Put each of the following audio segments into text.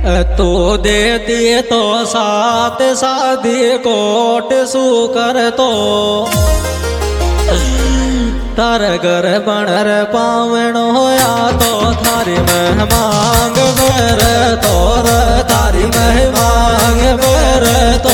तू देती तो साथ शादी कोट सू कर तो तार घर बनर पावण होया तो थारी मह मांग बर तोर थारी मह मांग बर तो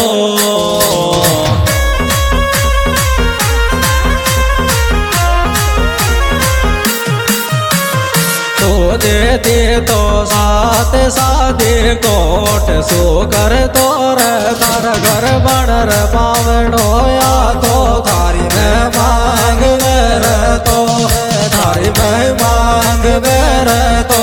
देती तो साथ शादी कोट सो कर तोर तार घर बनर पावण होया तो थारी में मांग बर तो थारी में मांग बर तो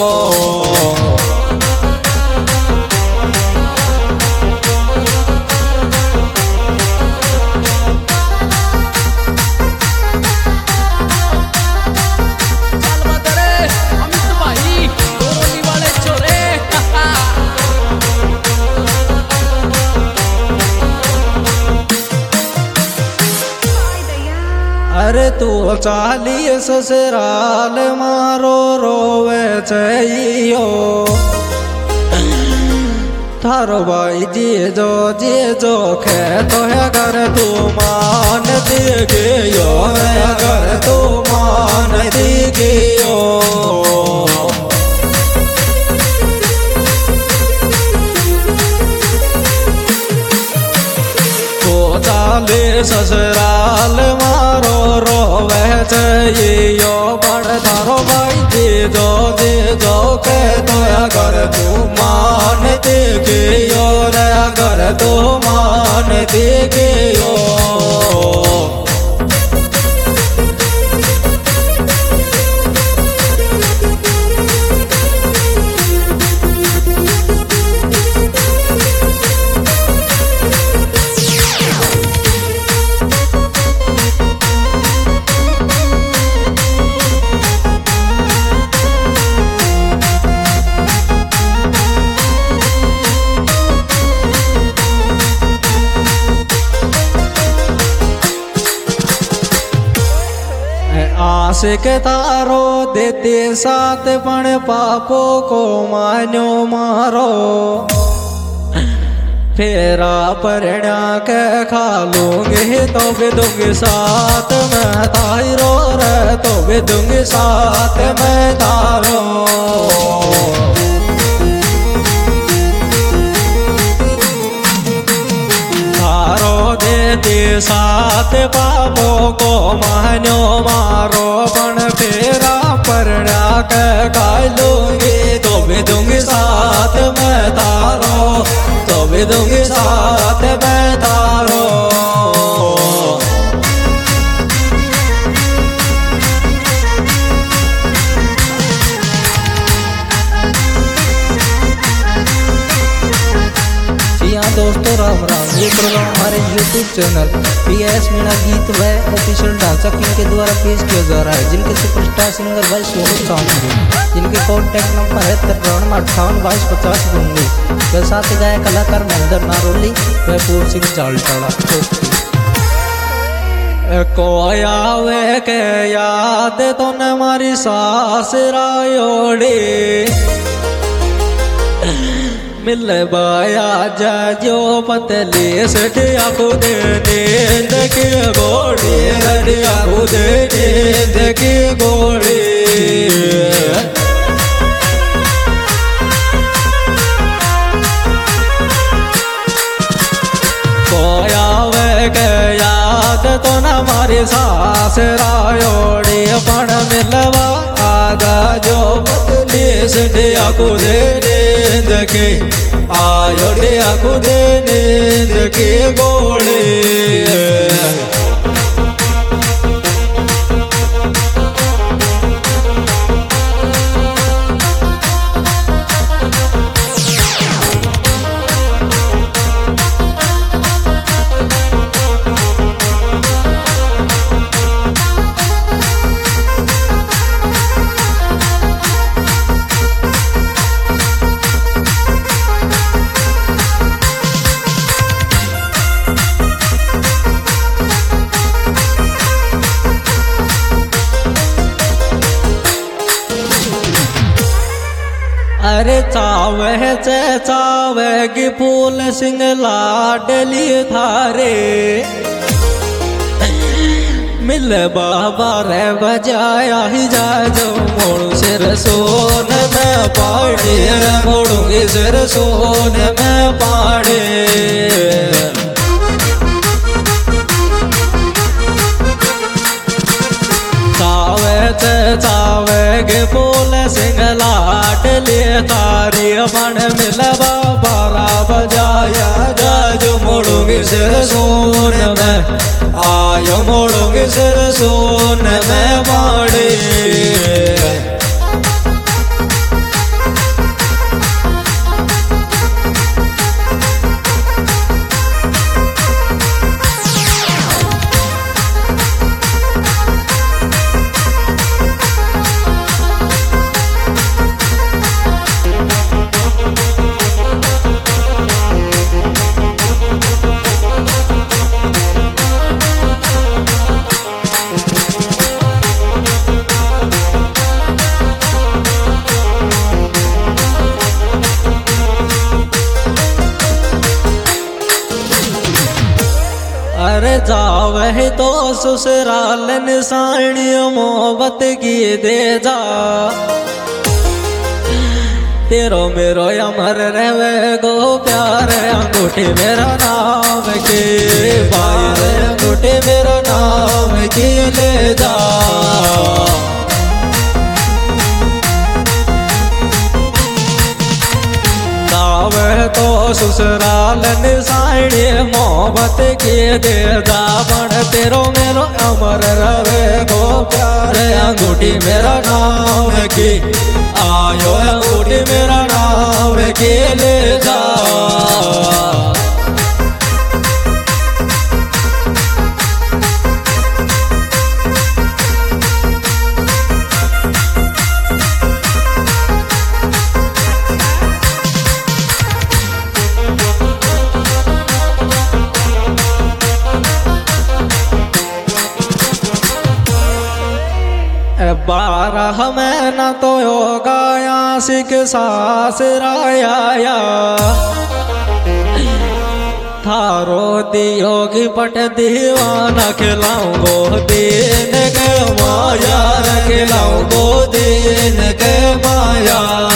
अरे तू चाली ससुराल मारो रोवे चाहियो थारो भाई जे जो खे तो है घर तू मान दे गयो घर तू मान दे गयो चाले ससुराल मारो रोवे चाहियो बड़ थारो भाई जे जो के तो अगर तू मान दे गयो रे अगर तू मान दे गयो आशिक तारो देते साथ पण पापो को मान्यो मारो फेरा परण्या के खा लूंगे तो भी दूंगी साथ में तारो रे तो भी दूंगी साथ में तारो साथ पापो को मान्यो मारो पण फेरा परण्या के गाय लूंगी तो भी दूंगी साथ में तारो तो भी दूंगी साथ में तारो दोस्तों राम राम। ये प्रोग्राम हमारे YouTube चैनल PS मीणा गीत व ऑफिशियल डांस किंग के द्वारा पेश किया जा रहा है, जिनके सुपरस्टार सिंगर भाई सोनू चांद, जिनके कॉन्टैक्ट नंबर है 53582250 दूंगी। वे साथ गाय कलाकार महेंद्र नारोली व पूर सिंह जालटाड़ा। कोया वे के याद तो न मारी सास रायोड़ी मिल बाया जा जो पतली सटिया खुद नींद की गोड़ी हरिया खुद नींद की गोड़ी कोया वे के याद तो न मारी सास रायोड़ी पण मिलवा आगा जो पतली सटिया खुद नींद की आयोडिया खुद नींद की गोली अरे चावे चे चावे की फूल सिंह लाडली थारे मिल बाबा रे बजाया ही जा जो मोड़ू सिर सोन में पाड़े मोड़ूंगी सिर सोन में पाड़े चावे गे फूल सिंह लाडली तारी मन मिल बाबा बजाया जाजो मोड़ूंगी सिर सोन में आयो मोड़ूंगी सिर सोन में माड़े अरे जावे तो ससुराल निशानी मोहब्बत की दे जा तेरो मेरो अमर रहे गो प्यार अंगूठी मेरा नाम के भाई रे अंगूठी मेरा नाम की ले जा तो ससुराल निशानी मोहब्बत की दे दामन तेरो मेरो अमर रवे गो प्यार अंगूठी मेरा नाम की आयो अंगूठी मेरा नाम की ले जा बारह महीना तो होगा सिख सासराया थारो दियोगी पट दीवाना खिलाऊंगो दीन के माया खिलाऊंगो दीन के माया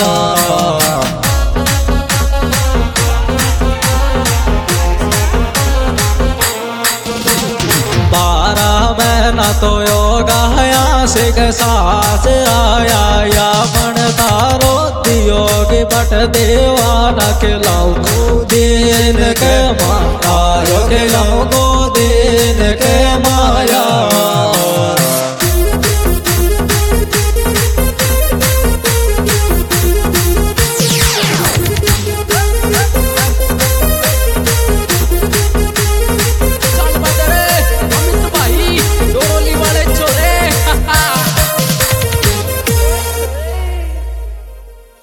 ना तो योगा सिख सास आया या मन तारो दियोगी बट दीवाना खिलाऊंगो दीन के माया खिलाऊंगो दीन के माया